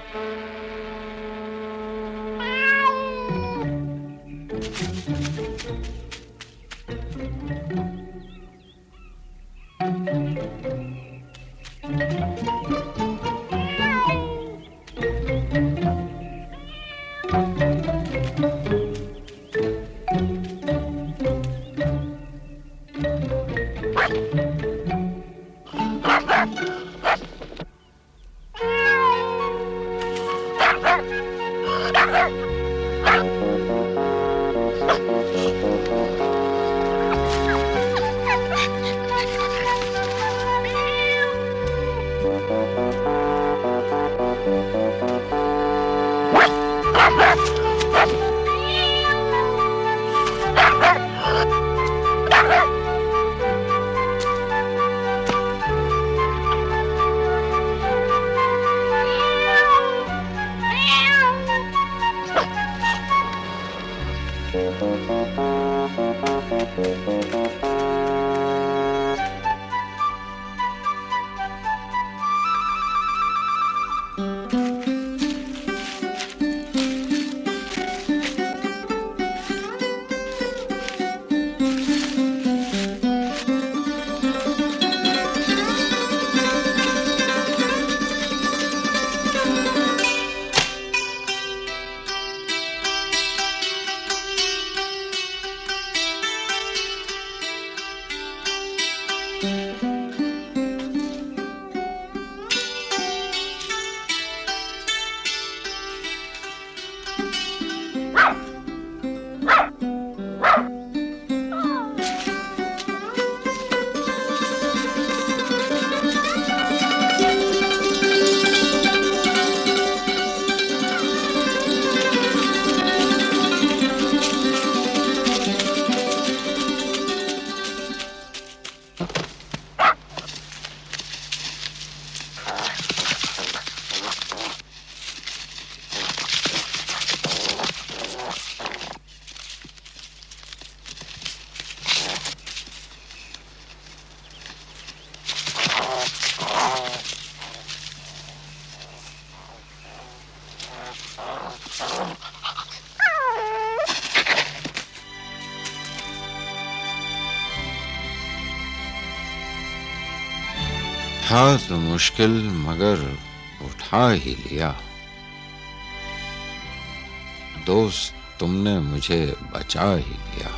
था तो मुश्किल मगर उठा ही लिया। दोस्त तुमने मुझे बचा ही लिया।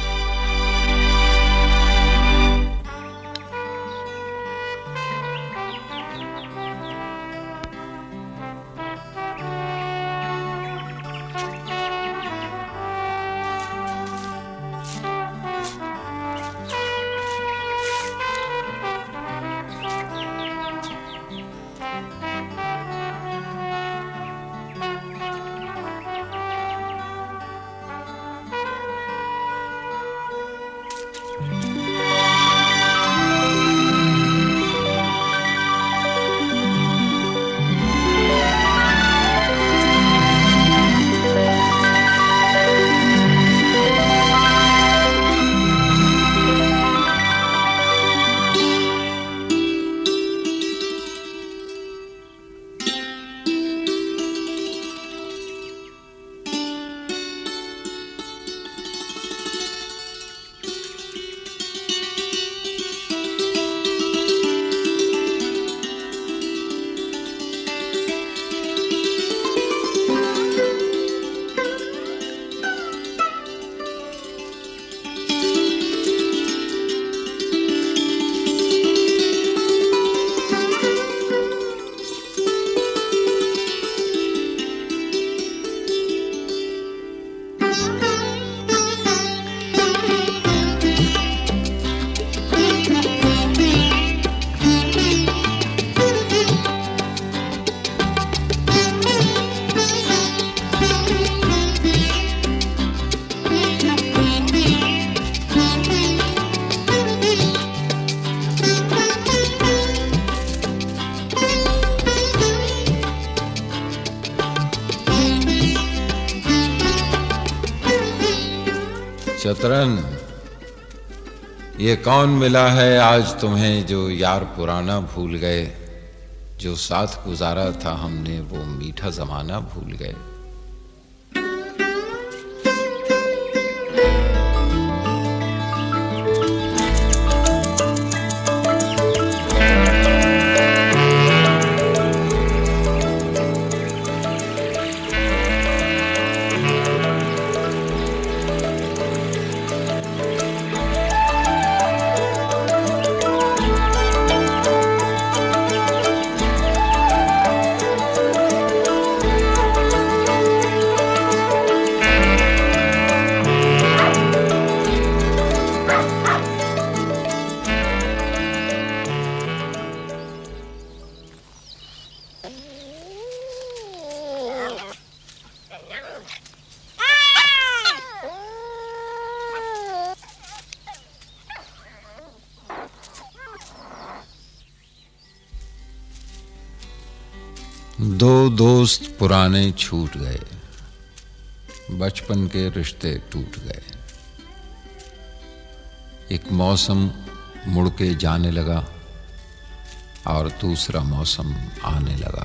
चतरन, ये कौन मिला है आज तुम्हें जो यार पुराना भूल गए। जो साथ गुजारा था हमने वो मीठा जमाना भूल गए। दो दोस्त पुराने छूट गए, बचपन के रिश्ते टूट गए। एक मौसम मुड़ के जाने लगा और दूसरा मौसम आने लगा।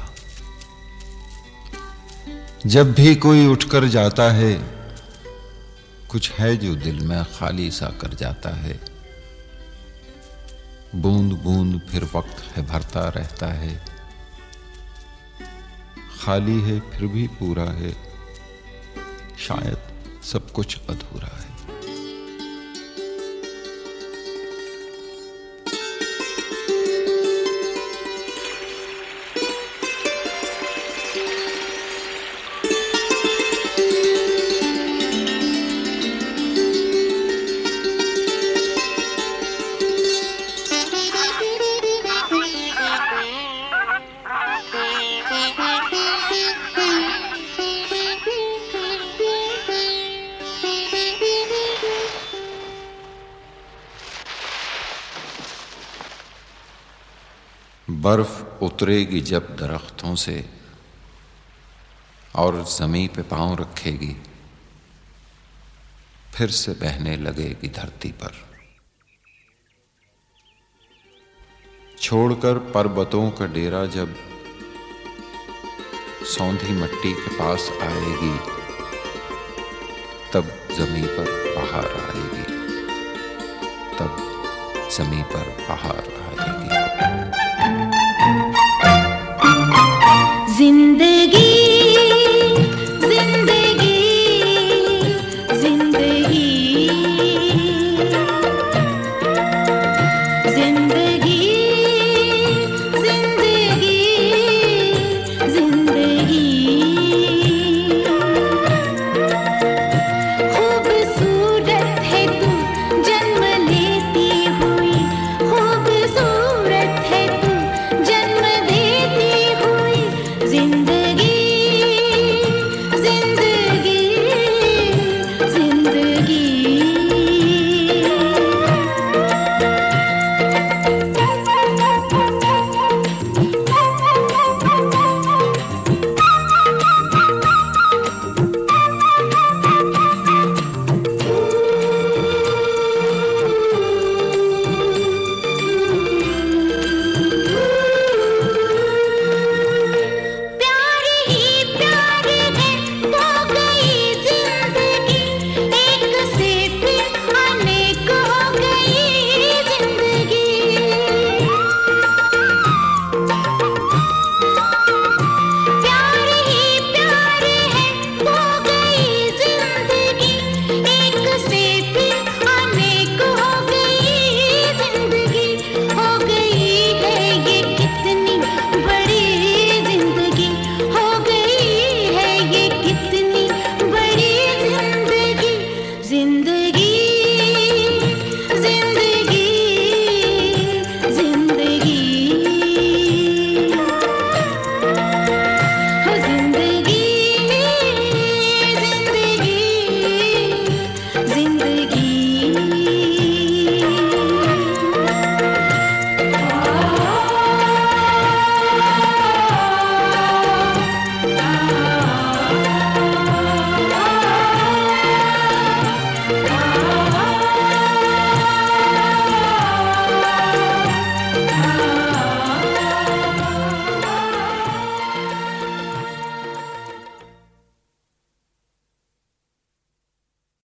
जब भी कोई उठकर जाता है, कुछ है जो दिल में खाली सा कर जाता है। बूंद बूंद फिर वक्त है भरता रहता है, खाली है फिर भी पूरा है, शायद सब कुछ अधूरा है। बर्फ उतरेगी जब दरख्तों से और ज़मीं पे पांव रखेगी, फिर से बहने लगेगी धरती पर। छोड़कर पर्वतों का डेरा जब सौंधी मिट्टी के पास आएगी, तब ज़मीं पर बहार आएगी, तब ज़मीं पर बहार